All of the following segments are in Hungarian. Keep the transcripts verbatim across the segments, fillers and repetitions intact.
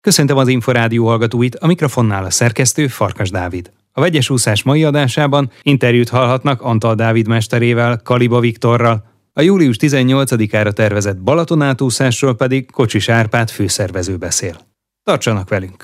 Köszöntöm az Inforádió hallgatóit, a mikrofonnál a szerkesztő Farkas Dávid. A Vegyes úszás mai adásában interjút hallhatnak Antal Dávid mesterével, Kaliba Viktorral, a július tizennyolcadikára tervezett Balatonátúszásról pedig Kocsis Árpád főszervező beszél. Tartsanak velünk!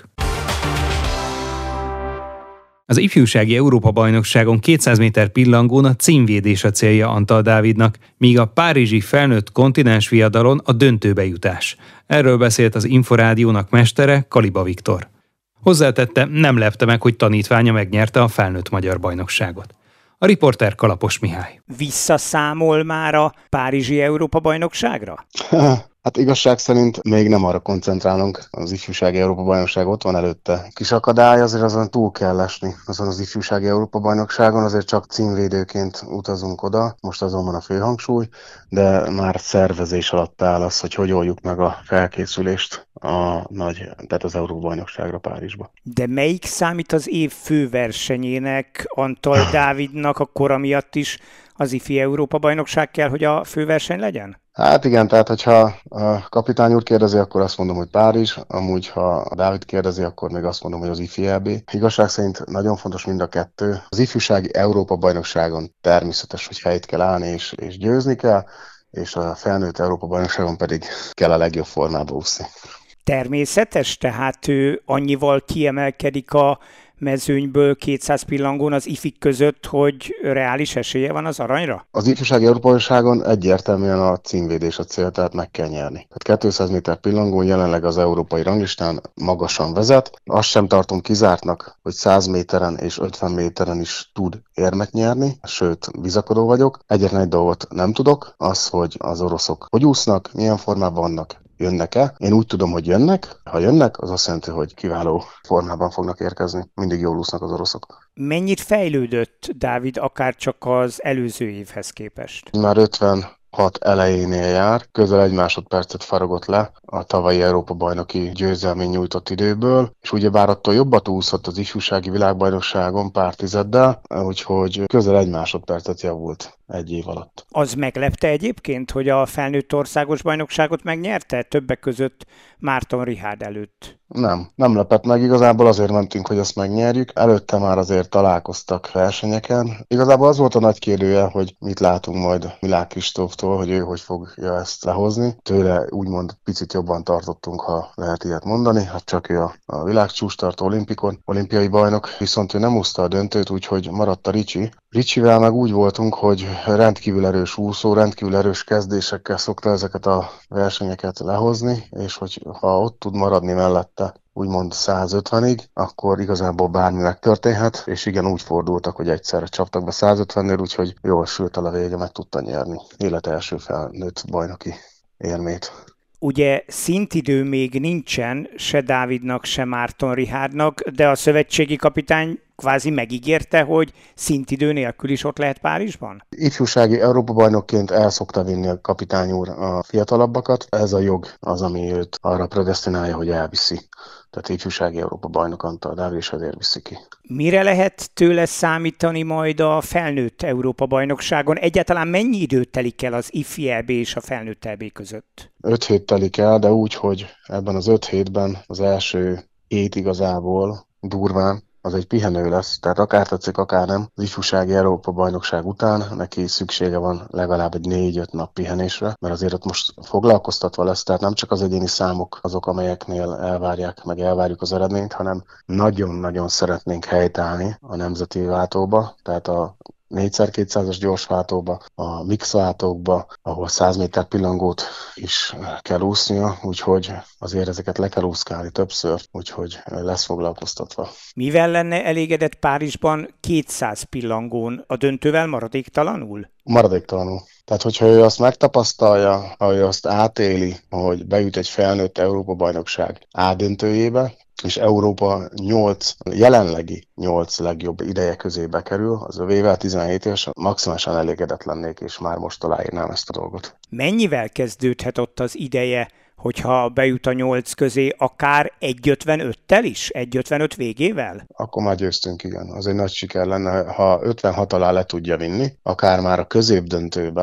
Az ifjúsági Európa-bajnokságon kétszáz méter pillangón a címvédés a célja Antal Dávidnak, míg a párizsi felnőtt kontinens viadalon a döntőbe jutás. Erről beszélt az Inforádiónak mestere, Kaliba Viktor. Hozzátette, nem lepte meg, hogy tanítványa megnyerte a felnőtt magyar bajnokságot. A riporter Kalapos Mihály. Visszaszámol már a párizsi Európa-bajnokságra? Hát igazság szerint még nem arra koncentrálunk, az ifjúsági Európa-bajnokság ott van előtte. Kis akadály, azért azon túl kell esni, azon az ifjúsági Európa-bajnokságon, azért csak címvédőként utazunk oda, most azon van a főhangsúly, de már szervezés alatt áll az, hogy hogy oldjuk meg a felkészülést a nagy, tehát az Európa-bajnokságra Párizsba. De melyik számít az év főversenyének Antal Dávidnak a kora miatt is? Az ifi Európa-bajnokság kell, hogy a főverseny legyen? Hát igen, tehát hogyha a kapitány úr kérdezi, akkor azt mondom, hogy Párizs, amúgy ha a Dávid kérdezi, akkor még azt mondom, hogy az ifi é bé. Igazság szerint nagyon fontos mind a kettő. Az ifjúsági Európa-bajnokságon természetes, hogy helyt kell állni és, és győzni kell, és a felnőtt Európa-bajnokságon pedig kell a legjobb formába úszni. Természetes, tehát ő annyival kiemelkedik a mezőnyből kétszáz pillangón az ifik között, hogy reális esélye van az aranyra? Az ifjúsági Európa-bajnokságon egyértelműen a címvédés a cél, tehát meg kell nyerni. Tehát kétszáz méter pillangón jelenleg az európai ranglistán magasan vezet. Azt sem tartom kizártnak, hogy száz méteren és ötven méteren is tud érmet nyerni, sőt, bizakodó vagyok. Egyetlen egy dolgot nem tudok, az, hogy az oroszok hogy úsznak, milyen formában vannak. Jönnek-e? Én úgy tudom, hogy jönnek. Ha jönnek, az azt jelenti, hogy kiváló formában fognak érkezni. Mindig jól úsznak az oroszok. Mennyit fejlődött Dávid akár csak az előző évhez képest? Már ötvenhat elejénél jár, közel egy másodpercet faragott le a tavalyi Európa-bajnoki győzelmény nyújtott időből, és ugyebár attól jobbat úszott az ifjúsági világbajnokságon pár tizeddel, úgyhogy közel egy másodpercet javult egy év alatt. Az meglepte egyébként, hogy a felnőtt országos bajnokságot megnyerte többek között Márton Richárd előtt? Nem, nem lepett meg, igazából azért mentünk, hogy ezt megnyerjük. Előtte már azért találkoztak versenyeken. Igazából az volt a nagy kérdője, hogy mit látunk majd Milák Kristóftól, hogy ő hogy fogja ezt lehozni. Tőle úgymond picit jobban tartottunk, ha lehet ilyet mondani. Hát csak ő a, a világcsúcstartó olimpikon, olimpiai bajnok, viszont ő nem úszta a döntőt, úgyhogy maradt a Ricsi. Ricsivel meg úgy voltunk, hogy rendkívül erős úszó, rendkívül erős kezdésekkel szokta ezeket a versenyeket lehozni, és hogy ha ott tud maradni mellette, úgymond száz ötvenig, akkor igazából bármi megtörténhet, és igen, úgy fordultak, hogy egyszerre csaptak be száz ötvennél, úgyhogy jól sült el a vége, meg tudta nyerni élet első felnőtt bajnoki érmét. Ugye szintidő még nincsen se Dávidnak, se Márton Richárdnak, de a szövetségi kapitány kvázi megígérte, hogy szintidő nélkül is ott lehet Párizsban? Ifjúsági Európa-bajnokként el szokta vinni a kapitány úr a fiatalabbakat. Ez a jog az, ami őt arra predesztinálja, hogy elviszi. Tehát ifjúsági Európa-bajnok Antal Dávid, és azért viszi ki. Mire lehet tőle számítani majd a felnőtt Európa-bajnokságon? Egyáltalán mennyi időt telik el az ifi é bé és a felnőtt é bé között? Öt hét telik el, de úgy, hogy ebben az öt hétben az első hét igazából durván az egy pihenő lesz, tehát akár tetszik, akár nem. Az ifjúsági Európa-bajnokság után neki szüksége van legalább egy négy-öt nap pihenésre, mert azért ott most foglalkoztatva lesz, tehát nem csak az egyéni számok azok, amelyeknél elvárják, meg elvárjuk az eredményt, hanem nagyon-nagyon szeretnénk helytállni a nemzeti váltóba, tehát a négyszer-kétszázas gyorsváltóba, a mixváltókba, ahol száz méter pillangót is kell úsznia, úgyhogy azért ezeket le kell úszkálni többször, úgyhogy lesz foglalkoztatva. Mivel lenne elégedett Párizsban kétszáz pillangón, a döntővel maradéktalanul? Maradéktalanul. Tehát, hogyha ő azt megtapasztalja, ha ő azt átéli, hogy bejut egy felnőtt Európa-bajnokság A döntőjébe, és Európa nyolc, jelenlegi nyolc legjobb ideje közé bekerül, az övével tizenhét éves, maximálisan elégedett lennék, és már most aláírnám ezt a dolgot. Mennyivel kezdődhet ott az ideje, hogyha bejut a nyolc közé, akár egy ötvenöttel is? egy ötvenöt végével? Akkor már győztünk, igen. Az egy nagy siker lenne, ha ötvenhat alá le tudja vinni, akár már a középdöntőben,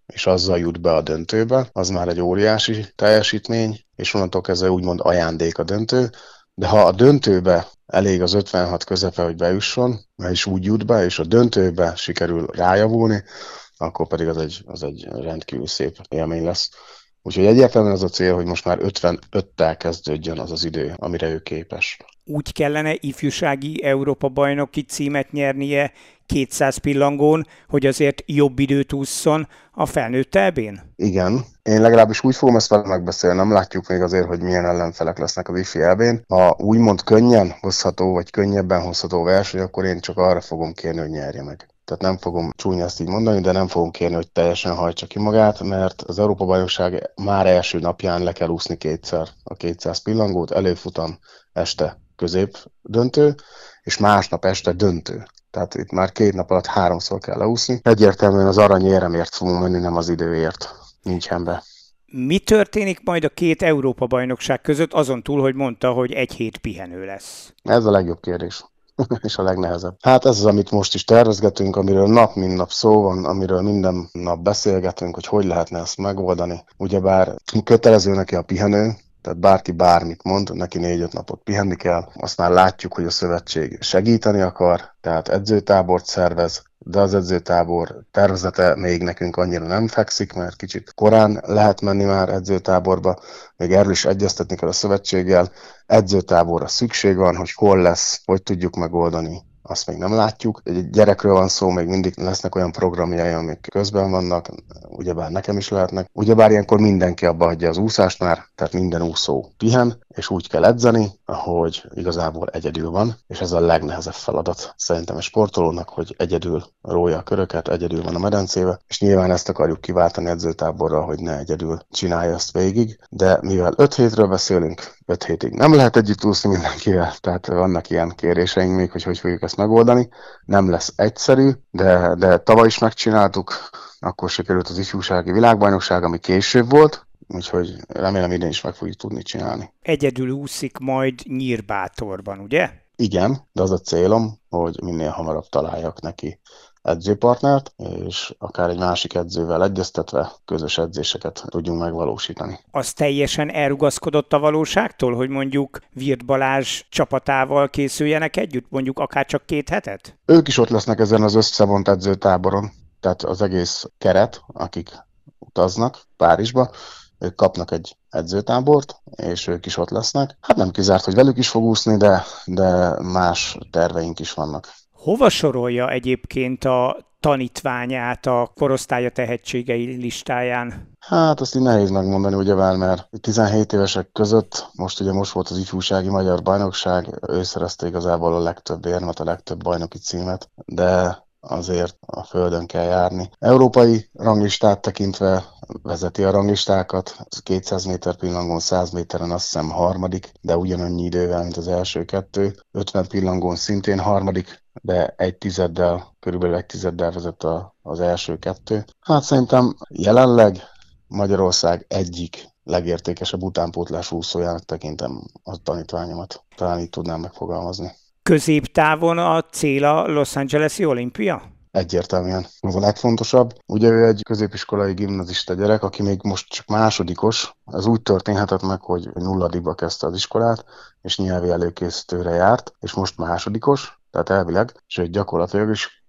és azzal jut be a döntőbe, az már egy óriási teljesítmény, és onnantól kezdve úgymond ajándék a döntő, de ha a döntőbe elég az ötvenhat közepe, hogy bejusson, mert is úgy jut be, és a döntőbe sikerül rájavulni, akkor pedig az egy, az egy rendkívül szép élmény lesz. Úgyhogy egyértelműen az a cél, hogy most már ötvenöttel kezdődjön az az idő, amire ő képes. Úgy kellene ifjúsági Európa-bajnoki címet nyernie kétszáz pillangón, hogy azért jobb időt ússzon a felnőtt elbén? Igen. Én legalábbis úgy fogom ezt vele megbeszélni, nem látjuk még azért, hogy milyen ellenfelek lesznek a wifi elbén. Ha úgymond könnyen hozható, vagy könnyebben hozható verseny, akkor én csak arra fogom kérni, hogy nyerje meg. Tehát nem fogom csúnya ezt így mondani, de nem fogom kérni, hogy teljesen hajtsa ki magát, mert az Európa-bajnokság már első napján le kell úszni kétszer a kétszáz pillangót, előfutam este közép döntő, és másnap este döntő. Tehát itt már két nap alatt háromszor kell leúszni. Egyértelműen az aranyéremért fogunk menni, nem az időért. Nincsen be. Mi történik majd a két Európa-bajnokság között, azon túl, hogy mondta, hogy egy hét pihenő lesz? Ez a legjobb kérdés. És a legnehezebb. Hát ez az, amit most is tervezgetünk, amiről nap mint nap szó van, amiről minden nap beszélgetünk, hogy hogy lehetne ezt megoldani. Ugyebár kötelező neki a pihenő, tehát bárki bármit mond, neki négy-öt napot pihenni kell. Azt már látjuk, hogy a szövetség segíteni akar, tehát edzőtábort szervez, de az edzőtábor tervezete még nekünk annyira nem fekszik, mert kicsit korán lehet menni már edzőtáborba, még erről is egyeztetni kell a szövetséggel. Edzőtáborra szükség van, hogy hol lesz, hogy tudjuk megoldani, azt még nem látjuk. Egy gyerekről van szó, még mindig lesznek olyan programjai, amik közben vannak, ugyebár nekem is lehetnek. Ugyebár ilyenkor mindenki abba hagyja az úszást már, tehát minden úszó pihen, és úgy kell edzeni, ahogy igazából egyedül van, és ez a legnehezebb feladat szerintem a sportolónak, hogy egyedül rója a köröket, egyedül van a medencébe, és nyilván ezt akarjuk kiváltani edzőtáborra, hogy ne egyedül csinálja ezt végig, de mivel öt hétről beszélünk, öt hétig nem lehet együtt úszni mindenkivel, tehát vannak ilyen kéréseink még, hogy hogy fogjuk ezt megoldani. Nem lesz egyszerű, de, de tavaly is megcsináltuk, akkor sikerült az ifjúsági világbajnokság, ami később volt, úgyhogy remélem idén is meg fogjuk tudni csinálni. Egyedül úszik majd Nyírbátorban, ugye? Igen, de az a célom, hogy minél hamarabb találjak neki edzőpartnert, és akár egy másik edzővel egyeztetve közös edzéseket tudjunk megvalósítani. Az teljesen elrugaszkodott a valóságtól, hogy mondjuk Virt Balázs csapatával készüljenek együtt, mondjuk akár csak két hetet? Ők is ott lesznek ezen az összevont edzőtáboron, tehát az egész keret, akik utaznak Párizsba, ők kapnak egy edzőtábort, és ők is ott lesznek. Hát nem kizárt, hogy velük is fog úszni, de, de más terveink is vannak. Hova sorolja egyébként a tanítványát a korosztálya tehetségei listáján? Hát azt így nehéz megmondani, ugyebár, mert tizenhét évesek között, most ugye most volt az ifjúsági magyar bajnokság, ő szerezte igazából a legtöbb érmet, a legtöbb bajnoki címet, de azért a földön kell járni. Európai ranglistát tekintve vezeti a ranglistákat, kétszáz méter pillangón, száz méteren azt hiszem harmadik, de ugyanannyi idővel, mint az első kettő. ötven pillangón szintén harmadik, de egy tizeddel, körülbelül egy tizeddel vezet a, az első kettő. Hát szerintem jelenleg Magyarország egyik legértékesebb utánpótlás úszójának tekintem a tanítványomat. Talán így tudnám megfogalmazni. Középtávon a cél a Los Angeles-i olimpia? Egyértelműen. Ez a legfontosabb. Ugye ő egy középiskolai gimnazista gyerek, aki még most csak másodikos. Ez úgy történhetett meg, hogy nulladikba kezdte az iskolát, és nyelvi előkészítőre járt, és most másodikos, tehát elvileg, és ő gyakorlatilag is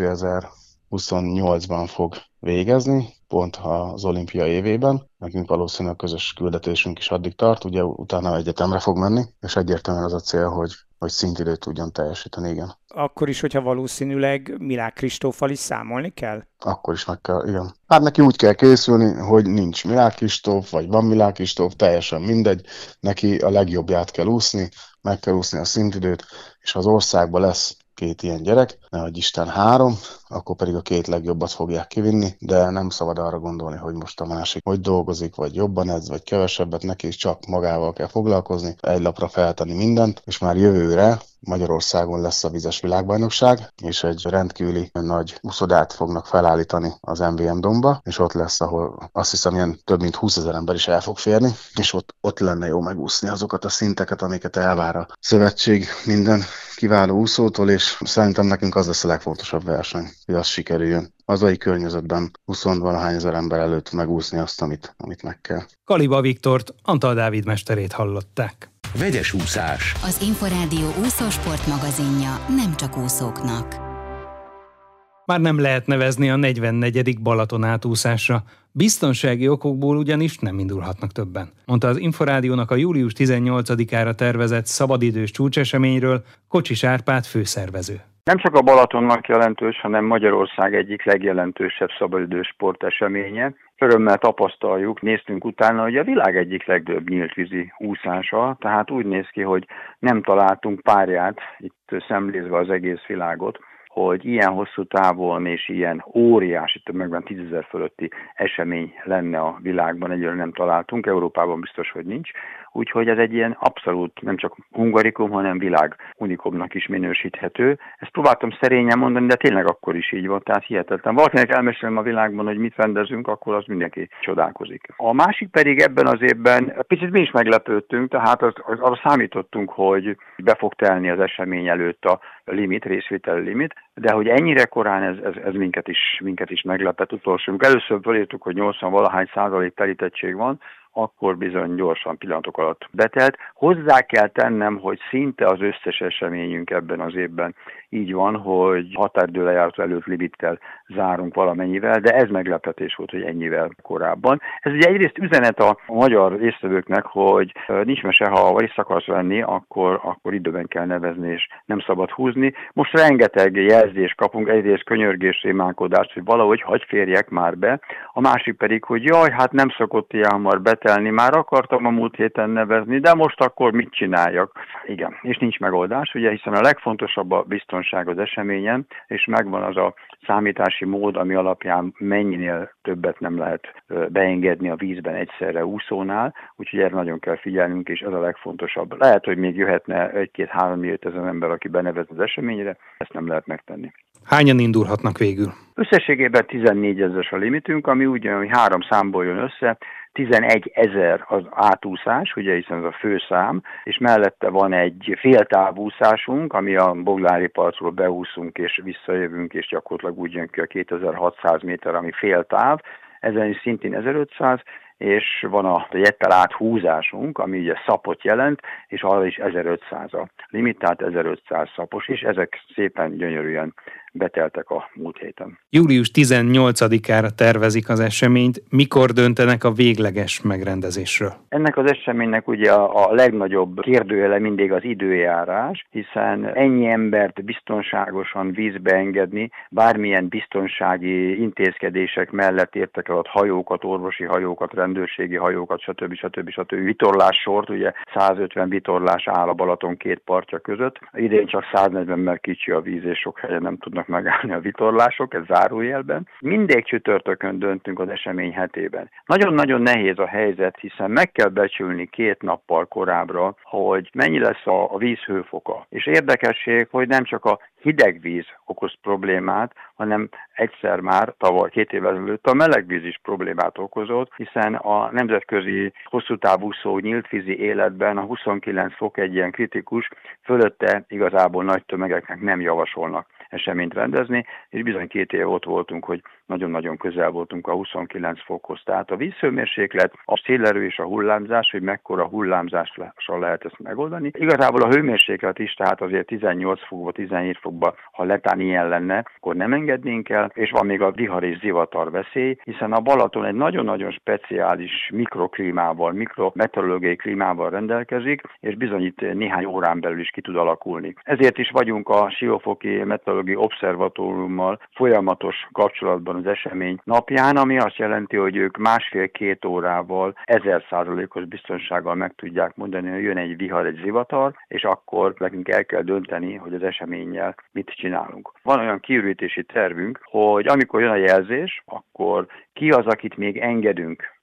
kétezer-huszonnyolcban fog végezni, pont az olimpia évében. Nekünk valószínűleg közös küldetésünk is addig tart, ugye utána egyetemre fog menni, és egyértelműen az a cél, hogy hogy szintidőt tudjon teljesíteni, igen. Akkor is, hogyha valószínűleg Milák Kristóffal is számolni kell? Akkor is meg kell, igen. Hát neki úgy kell készülni, hogy nincs Milák Kristóf, vagy van Milák Kristóf, teljesen mindegy. Neki a legjobbját kell úszni, meg kell úszni a szintidőt, és ha az országban lesz két ilyen gyerek, nehogy Isten három, akkor pedig a két legjobbat fogják kivinni, de nem szabad arra gondolni, hogy most a másik hogy dolgozik, vagy jobban edz, vagy kevesebbet, neki is csak magával kell foglalkozni, egy lapra feltenni mindent, és már jövőre Magyarországon lesz a vizes világbajnokság, és egy rendkívüli nagy úszodát fognak felállítani az em vé em Domba, és ott lesz, ahol azt hiszem ilyen több mint húszezer ember is el fog férni, és ott, ott lenne jó megúszni azokat a szinteket, amiket elvár a szövetség minden kiváló úszótól, és szerintem nekünk az lesz a legfontosabb verseny, hogy az sikerüljön. hazai környezetben húsz-valahány ezer ember előtt megúszni azt, amit, amit meg kell. Kaliba Viktort, Antal Dávid mesterét hallották. Vegyes úszás. Az Inforádió úszósport magazinja nem csak úszóknak. Már nem lehet nevezni a negyvennegyedik Balaton átúszásra. Biztonsági okokból ugyanis nem indulhatnak többen, mondta az Inforádiónak a július tizennyolcadikára tervezett szabadidős csúcseseményről Kocsis Árpád főszervező. Nem csak a Balatonnak jelentős, hanem Magyarország egyik legjelentősebb szabadidős sporteseménye. Örömmel tapasztaljuk, néztünk utána, hogy a világ egyik legtöbb nyíltvízi úszása, tehát úgy néz ki, hogy nem találtunk párját, itt szemlézve az egész világot, hogy ilyen hosszú távon és ilyen óriási, tömegben tízezer fölötti esemény lenne a világban, egyelőre nem találtunk, Európában biztos, hogy nincs. Úgyhogy ez egy ilyen abszolút nem csak hungarikum, hanem világ unikumnak is minősíthető. Ezt próbáltam szerényen mondani, de tényleg akkor is így van, tehát hihetetlen. Valakinek elmesélem a világban, hogy mit rendezünk, akkor az mindenki csodálkozik. A másik pedig ebben az évben, picit mi is meglepődtünk, tehát az, az, arra számítottunk, hogy be fog telni az esemény előtt a limit, részvételi limit, de hogy ennyire korán ez, ez, ez minket, is, minket is meglepett utolsó. Először fölírtuk, hogy nyolcvan-valahány százalék telítettség van, akkor bizony gyorsan pillanatok alatt betelt. Hozzá kell tennem, hogy szinte az összes eseményünk ebben az évben így van, hogy határidő lejárat előtt limittel zárunk valamennyivel, de ez meglepetés volt, hogy ennyivel korábban. Ez ugye egyrészt üzenet a magyar résztvevőknek, hogy nincs mese, ha részt akarsz venni, akkor, akkor időben kell nevezni, és nem szabad húzni. Most rengeteg jelzést kapunk, egyrészt könyörgés, rémálkodást, hogy valahogy hagy férjek már be, a másik pedig, hogy jaj, hát nem szokott ilyen hamar betelni, már akartam a múlt héten nevezni, de most akkor mit csináljak? Igen, és nincs megoldás, ugye, hiszen a legfontosabb a biztonság az eseményen, és megvan az a számítási mód, ami alapján mennyinél többet nem lehet beengedni a vízben egyszerre úszónál, úgyhogy erre nagyon kell figyelnünk, és ez a legfontosabb. Lehet, hogy még jöhetne egy-két-három ezer ember, aki benevez az eseményre, ezt nem lehet megtenni. Hányan indulhatnak végül? Összességében tizennégy ezeres a limitünk, ami úgy jön, hogy három számból jön össze, tizenegy ezer az átúszás, ugye, hiszen ez a főszám, és mellette van egy féltávúszásunk, ami a Boglári partról beúszunk és visszajövünk, és gyakorlatilag úgy jön ki a kétezer-hatszáz méter, ami féltáv, ezen is szintén ezerötszáz, és van a jettel áthúzásunk, ami ugye szapot jelent, és arra is ezerötszáz a limit, tehát ezerötszáz szapos, és ezek szépen gyönyörűen beteltek a múlt héten. július tizennyolcadikára tervezik az eseményt, mikor döntenek a végleges megrendezésről? Ennek az eseménynek ugye a, a legnagyobb kérdőjele mindig az időjárás, hiszen ennyi embert biztonságosan vízbe engedni, bármilyen biztonsági intézkedések mellett értek el ott hajókat, orvosi hajókat, rendőrségi hajókat, stb. stb. stb. Vitorlássort, ugye százötven vitorlás áll a Balaton két partja között. Idén csak száznegyven, mert kicsi a víz, és sok helyen nem tudnak megállni a vitorlások, ez zárójelben. Mindig csütörtökön döntünk az esemény hetében. Nagyon-nagyon nehéz a helyzet, hiszen meg kell becsülni két nappal korábbra, hogy mennyi lesz a, a víz hőfoka. És érdekesség, hogy nem csak a hideg víz okoz problémát, hanem egyszer már tavaly két évvel ezelőtt a meleg víz is problémát okozott, hiszen a nemzetközi hosszútávúszó nyíltvízi életben a huszonkilenc fok egy ilyen kritikus, fölötte igazából nagy tömegeknek nem javasolnak eseményt rendezni, és bizony két év ott voltunk, hogy nagyon-nagyon közel voltunk a huszonkilenc fokhoz. Tehát a vízhőmérséklet, a szélerő és a hullámzás, hogy mekkora hullámzással lehet ezt megoldani. Igazából a hőmérséklet is, tehát azért tizennyolc fokba, tizenhét fokba, ha letán ilyen lenne, akkor nem engednénk el, és van még a vihar és zivatar veszély, hiszen a Balaton egy nagyon-nagyon speciális mikroklímával, mikrometeorológiai klímával rendelkezik, és bizony itt néhány órán belül is ki tud alakulni. Ezért is vagyunk a Siófoki Meteorológiai Obszervatóriummal folyamatos kapcsolatban az esemény napján, ami azt jelenti, hogy ők másfél-két órával ezer százalékos biztonsággal meg tudják mondani, hogy jön egy vihar, egy zivatar, és akkor nekünk el kell dönteni, hogy az eseménnyel mit csinálunk. Van olyan kiürítési tervünk, hogy amikor jön a jelzés, akkor ki az, akit még engedünk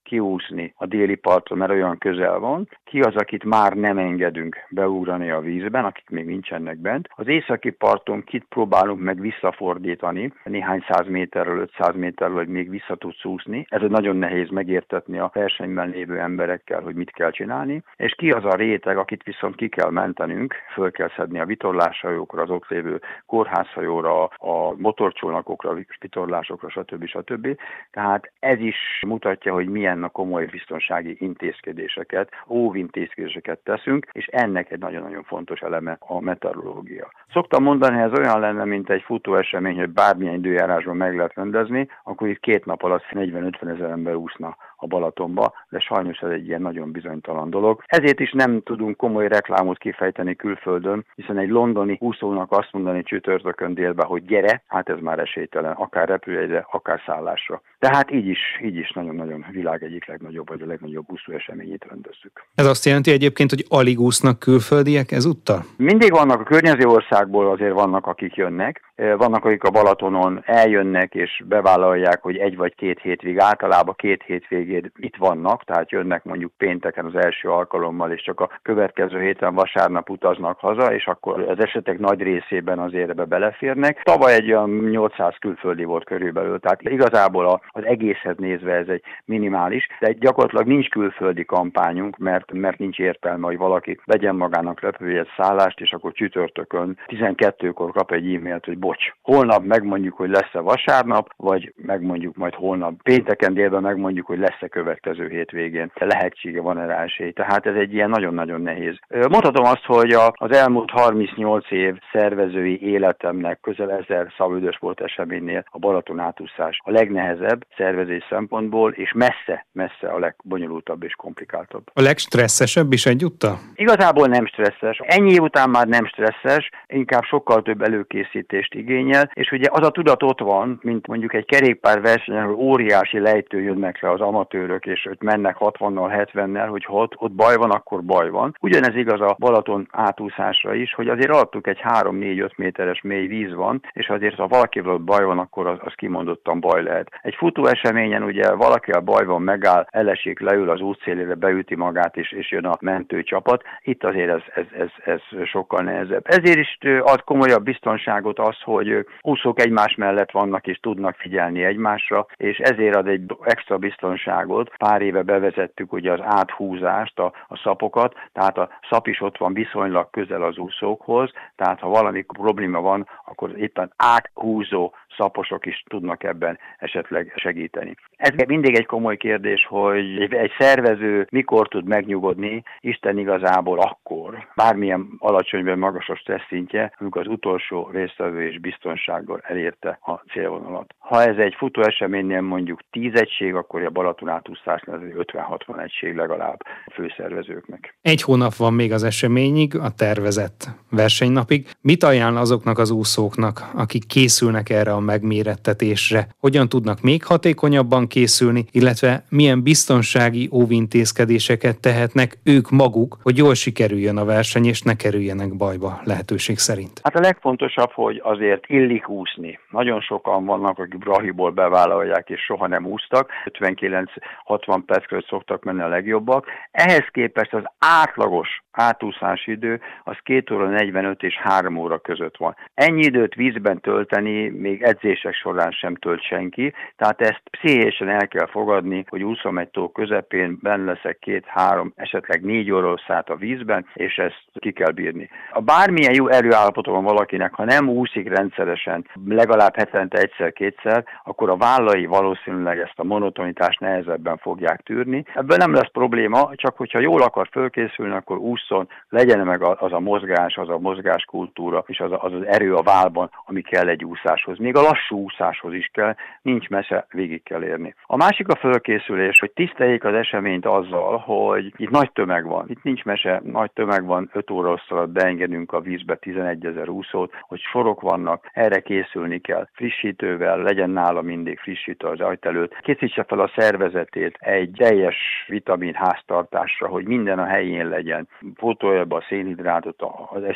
kiúszni a déli parton, mert olyan közel van, ki az, akit már nem engedünk beugrani a vízben, akik még nincsenek bent. Az északi parton kit próbálunk meg visszafordítani, néhány száz méterről, ötszáz méterről, hogy még vissza tudsz úszni. Ez nagyon nehéz megértetni a versenyben lévő emberekkel, hogy mit kell csinálni. És ki az a réteg, akit viszont ki kell mentenünk, föl kell szedni a vitorláshajókra, az ott lévő kórházhajóra, a motorcsónakokra, vitorlásokra, stb. stb. Tehát ez is mutatja, hogy milyen a komoly biztonsági intézkedéseket, óvintézkedéseket teszünk, és ennek egy nagyon-nagyon fontos eleme a meteorológia. Szoktam mondani, hogy ez olyan lenne, mint egy futóesemény, hogy bármilyen időjárásban meg lehet rendezni, akkor itt két nap alatt negyven-ötven ezer ember úszna a Balatonba, de sajnos ez egy ilyen nagyon bizonytalan dolog. Ezért is nem tudunk komoly reklámot kifejteni külföldön, hiszen egy londoni úszónak azt mondani csütörtökön délben, hogy gyere, hát ez már esélytelen, akár repülőjegyre, akár szállásra. Tehát így is, így is nagyon-nagyon világ egyik legnagyobb, vagy a legnagyobb úszóeseményét rendezzük. Ez azt jelenti egyébként, hogy alig úsznak külföldiek ezúttal? Mindig vannak a környező országból, azért vannak, akik jönnek. Vannak, akik a Balatonon eljönnek és bevállalják, hogy egy vagy két hétvég, általában két hétvégén itt vannak, tehát jönnek mondjuk pénteken az első alkalommal, és csak a következő héten vasárnap utaznak haza, és akkor az esetek nagy részében azért ebbe beleférnek. Tavaly egy olyan nyolcszáz külföldi volt körülbelül, tehát igazából az egészet nézve ez egy minimális, de gyakorlatilag nincs külföldi kampányunk, mert, mert nincs értelme, hogy valaki vegyen magának repülőjegyet, szállást, és akkor csütörtökön tizenkettőkor kap egy e-mailt, hogy bocs, holnap megmondjuk, hogy lesz-e vasárnap, vagy megmondjuk majd holnap pénteken délben megmondjuk, hogy lesz-e következő hétvégén. Lehetsége van rá esély. Tehát ez egy ilyen nagyon-nagyon nehéz. Mondhatom azt, hogy az elmúlt harmincnyolc év szervezői életemnek közel ezer szabadidősport eseménynél a Balaton átúszás a legnehezebb szervezés szempontból, és messze, messze a legbonyolultabb és komplikáltabb. A legstresszesebb is egyúttal? Igazából nem stresszes. Ennyi év után már nem stresszes, inkább sokkal több előkészítést igényel, és ugye az a tudat ott van, mint mondjuk egy kerékpárversenyen, ahol óriási lejtő jönnek le az amatőrök, és ott mennek hatvannal, hetvennel, hogy ha ott, ott baj van, akkor baj van. Ugyanez igaz a Balaton átúszásra is, hogy azért alattuk egy három-négy-öt méteres mély víz van, és azért ha valakivel ott baj van, akkor az, az kimondottan baj lehet. Egy futóeseményen ugye valakivel baj van, megáll, elesik, leül az útszélére, beüti magát, és, és jön a mentőcsapat. Itt azért ez, ez, ez, ez sokkal nehezebb. Ezért is ad komolyabb biztonságot az, hogy úszók egymás mellett vannak és tudnak figyelni egymásra, és ezért ad egy extra biztonságot. Pár éve bevezettük ugye az áthúzást, a, a szapokat, tehát a szap is ott van viszonylag közel az úszókhoz, tehát ha valami probléma van, akkor éppen áthúzó szaposok is tudnak ebben esetleg segíteni. Ez mindig egy komoly kérdés, hogy egy szervező mikor tud megnyugodni, Isten igazából akkor, bármilyen alacsony vagy magas a stressz szintje, amikor az utolsó résztvevő és biztonsággal elérte a célvonalat. Ha ez egy futóeseménynél mondjuk tíz egység, akkor a Balaton átúszásnál ez ötven-hatvan egység legalább a főszervezőknek. Egy hónap van még az eseményig, a tervezett versenynapig. Mit ajánl azoknak az úszóknak, akik készülnek erre a megmérettetésre? Hogyan tudnak még hatékonyabban készülni, illetve milyen biztonsági óvintézkedéseket tehetnek ők maguk, hogy jól sikerüljön a verseny, és ne kerüljenek bajba lehetőség szerint? Hát a legfontosabb, hogy azért illik úszni. Nagyon sokan vannak, akik brahiból bevállalják, és soha nem úsztak. ötvenkilenc-hatvan perc között szoktak menni a legjobbak. Ehhez képest az átlagos átúszási idő az két óra negyvenöt és három óra között van. Ennyi időt vízben tölteni még edzések során sem tölt senki, tehát ezt pszichésen el kell fogadni, hogy úszom egy tó közepén, benn leszek két-három, esetleg négy óra szállt a vízben, és ezt ki kell bírni. A bármilyen jó erőállapota van valakinek, ha nem úszik rendszeresen, legalább hetente egyszer-kétszer, akkor a vállai valószínűleg ezt a monotonitást nehezebben fogják tűrni. Ebből nem lesz probléma, csak hogyha jól akar fölkészülni, akkor ússzon, legyen meg az a mozgás, az a mozgáskultúra, és az, az az erő a vállban, ami kell egy úszáshoz. Még a lassú úszáshoz is kell, nincs messze, végig kell érni. A másik a fölkészülés, hogy tiszteljék az eseményt azzal, hogy itt nagy tömeg van. Itt nincs mese, nagy tömeg van, öt óra alatt beengedünk a vízbe tizenegyezer úszót, hogy sorok vannak, erre készülni kell. Frissítővel, legyen nála mindig frissítő az ajt előtt. Készítse fel a szervezetét egy teljes vitamin háztartásra, hogy minden a helyén legyen. Pótolja be a szénhidrátot, az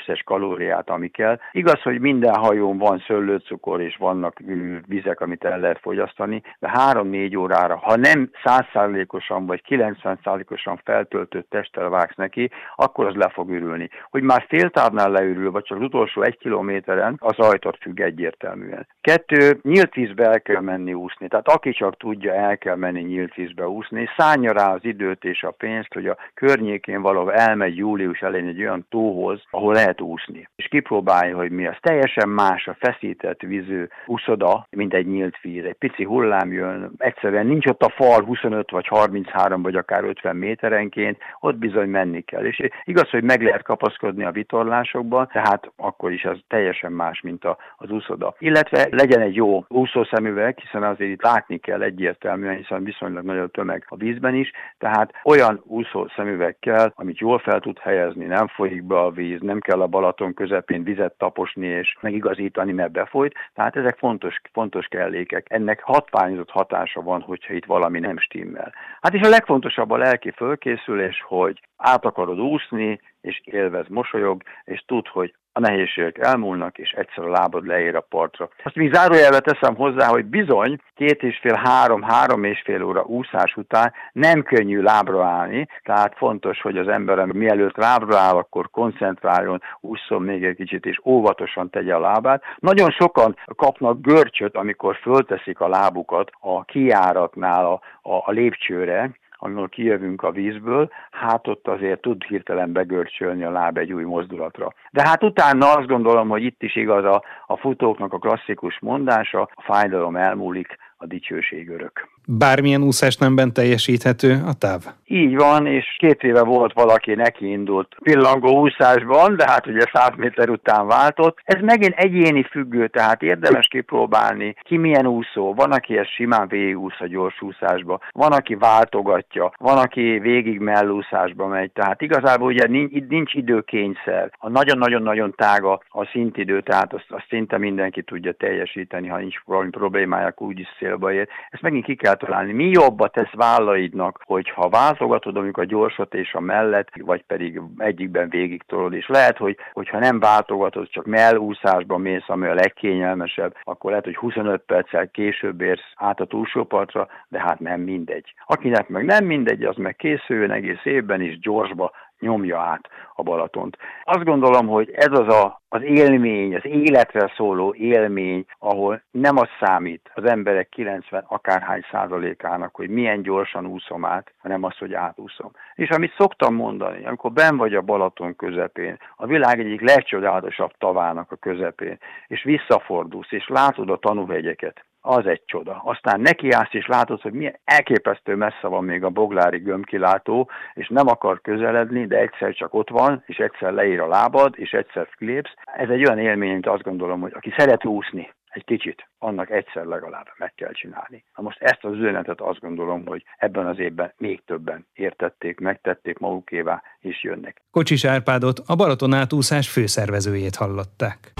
összes kalóriát, ami kell. Igaz, hogy minden hajón van szőlőcukor, és vannak vizek, amit el lehet fogyasztani, de három-négy órára, ha nem száz százalékosan vagy kilencven százalékosan feltöltött testtel vágsz neki, akkor az le fog ürülni. Hogy már féltávnál leürül, vagy csak az utolsó egy kilométeren, az rajtad függ egyértelműen. Kettő, nyílt vízbe el kell menni úszni. Tehát aki csak tudja, el kell menni nyílt vízbe úszni, szánja rá az időt és a pénzt, hogy a környékén valahol elmegy július elején egy olyan tóhoz, ahol lehet úszni. És kipróbálja, hogy mi az. Teljesen más a feszített vízű úszoda, mint egy nyílt víz. Egy pici hullám jön, egyszerűen nincs ott a fal huszonöt vagy harminchárom vagy akár ötven méterenként, ott bizony menni kell. És igaz, hogy meg lehet kapaszkodni a vitorlásokban, tehát akkor is ez teljesen más, mint a, az úszoda. Illetve legyen egy jó úszószemüveg, hiszen azért itt látni kell egyértelműen, hiszen viszonylag nagy a tömeg a vízben is, tehát olyan úszószemüveg kell, amit jól fel tud helyezni, nem folyik be a víz, nem kell a Balaton közepén vizet taposni és megigazítani, mert befolyt, tehát ezek fontos, fontos kellékek. Ennek hatványozott hatása van, hogyha itt valami nem stimmel. Hát és a legfontosabb a lelki fölkészülés, hogy át akarod úszni, és élvez, mosolyog, és tudd, hogy a nehézségek elmúlnak, és egyszer a lábad leér a partra. Azt még zárójelbe teszem hozzá, hogy bizony két és fél, három, három és fél óra úszás után nem könnyű lábra állni, tehát fontos, hogy az ember mielőtt lábra áll, akkor koncentráljon, ússzon még egy kicsit, és óvatosan tegye a lábát. Nagyon sokan kapnak görcsöt, amikor fölteszik a lábukat a kijáratnál a, a, a lépcsőre, amikor kijövünk a vízből, hát ott azért tud hirtelen begörcsölni a láb egy új mozdulatra. De hát utána azt gondolom, hogy itt is igaz a, a futóknak a klasszikus mondása, a fájdalom elmúlik, a dicsőség örök. Bármilyen úszásnemben teljesíthető a táv? Így van, és két éve volt valaki, neki indult pillangó úszásban, de hát ugye száz méter után váltott. Ez megint egyéni függő, tehát érdemes kipróbálni, ki milyen úszó. Van, aki ezt simán végigúsz a gyors úszásba, van, aki váltogatja, van, aki végig mellúszásba megy, tehát igazából ugye nincs, nincs időkényszer. A nagyon-nagyon-nagyon tága a szintidő, tehát azt, azt szinte mindenki tudja teljesíteni, ha nincs valami problémája, úgyis szélba ér. Ezt megint ki kell találni. Mi jobba tesz vállaidnak, hogyha váltogatod, amikor a gyorsat és a mellet, vagy pedig egyikben végig tolod, és lehet, hogy hogyha nem váltogatod, csak mellúszásban mész, ami a legkényelmesebb, akkor lehet, hogy huszonöt perccel később érsz át a túlsó partra, de hát nem mindegy. Akinek meg nem mindegy, az meg készüljön egész évben is gyorsba nyomja át a Balatont. Azt gondolom, hogy ez az a, az élmény, az életre szóló élmény, ahol nem az számít az emberek kilencven akárhány százalékának, hogy milyen gyorsan úszom át, hanem az, hogy átúszom. És amit szoktam mondani, amikor benn vagy a Balaton közepén, a világ egyik legcsodálatosabb tavának a közepén, és visszafordulsz, és látod a tanúhegyeket, az egy csoda. Aztán nekiállsz, és látod, hogy milyen elképesztő messze van még a Boglári gömbkilátó, és nem akar közeledni, de egyszer csak ott van, és egyszer leír a lábad, és egyszer kilépsz. Ez egy olyan élmény, mint azt gondolom, hogy aki szeret úszni egy kicsit, annak egyszer legalább meg kell csinálni. Na most ezt az üzenetet azt gondolom, hogy ebben az évben még többen értették, megtették magukévá, és jönnek. Kocsis Árpádot, a Balaton átúszás főszervezőjét hallották.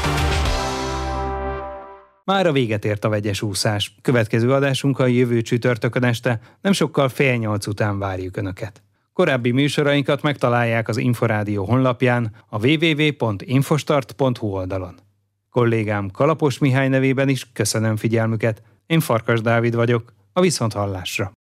Mára véget ért a vegyes úszás. Következő adásunk a jövő csütörtökön este, nem sokkal fél nyolc után várjuk Önöket. Korábbi műsorainkat megtalálják az Inforádió honlapján, a double-u double-u double-u pont infostart pont hu oldalon. Kollégám Kalapos Mihály nevében is köszönöm figyelmüket. Én Farkas Dávid vagyok, a viszonthallásra.